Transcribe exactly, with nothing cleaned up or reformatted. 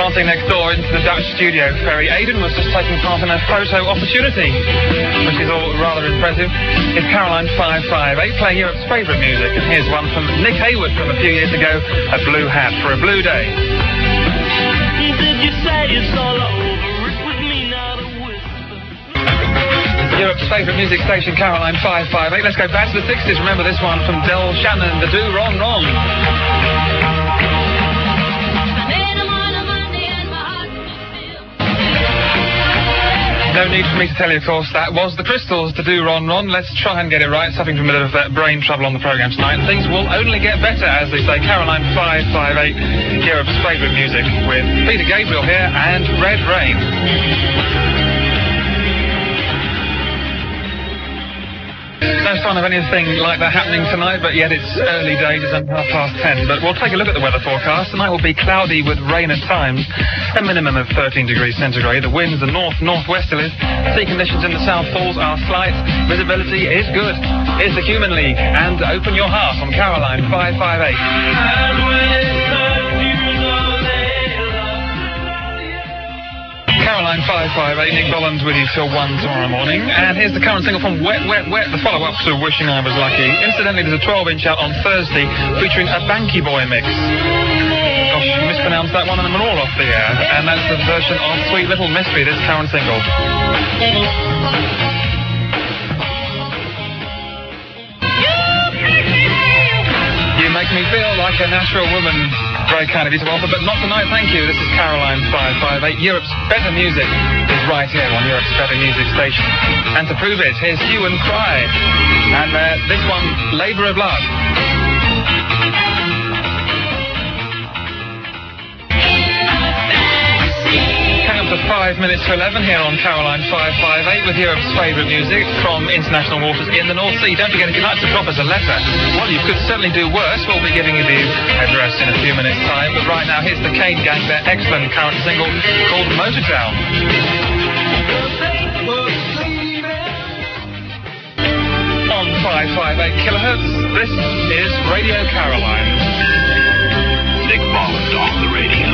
Dancing next door into the Dutch studio ferry. Aidan was just taking part in a photo opportunity, which is all rather impressive. It's Caroline five five eight playing Europe's favourite music, and here's one from Nick Hayward from a few years ago, A Blue Hat for a Blue Day. Did you say it's all over? It with me, not a whisper. Europe's favourite music station, Caroline five five eight. Let's go back to the sixties. Remember this one from Del Shannon, The Do Wrong Wrong. No need for me to tell you, of course, that was the Crystals, To Do Ron Ron. Let's try and get it right. Suffering from a bit of uh, brain trouble on the programme tonight. Things will only get better, as they say. Caroline five five eight, Europe's favourite music, with Peter Gabriel here and Red Rain. No sign of anything like that happening tonight, but yet it's early days, it's only half past ten. But we'll take a look at the weather forecast. Tonight will be cloudy with rain at times, a minimum of thirteen degrees centigrade. The winds are north-northwesterlies. Sea conditions in the South Falls are slight. Visibility is good. It's the Human League, and Open Your Heart from Caroline five five eight. Caroline five five eight, Nick Bollins with you till one tomorrow morning. And here's the current single from Wet, Wet, Wet, the follow-up to Wishing I Was Lucky. Incidentally, there's a twelve inch out on Thursday featuring a Banky Boy mix. Gosh, you mispronounced that one and I'm all off the air. And that's the version of Sweet Little Mystery, this current single. You make me feel like a natural woman. Very kind of you to offer, but not tonight, thank you. This is Caroline five five eight. Europe's better music is right here on Europe's better music station. And to prove it, here's Hue and Cry. And uh, this one, Labour of Love. To five minutes to eleven here on Caroline five five eight with Europe's favourite music from international waters in the North Sea. Don't forget, if you'd like to drop us a letter, well, you could certainly do worse. We'll be giving you the address in a few minutes' time. But right now, here's the Kane Gang, their excellent current single called Motor Town. On five five eight kilohertz, this is Radio Caroline. Nick Bollins on the radio.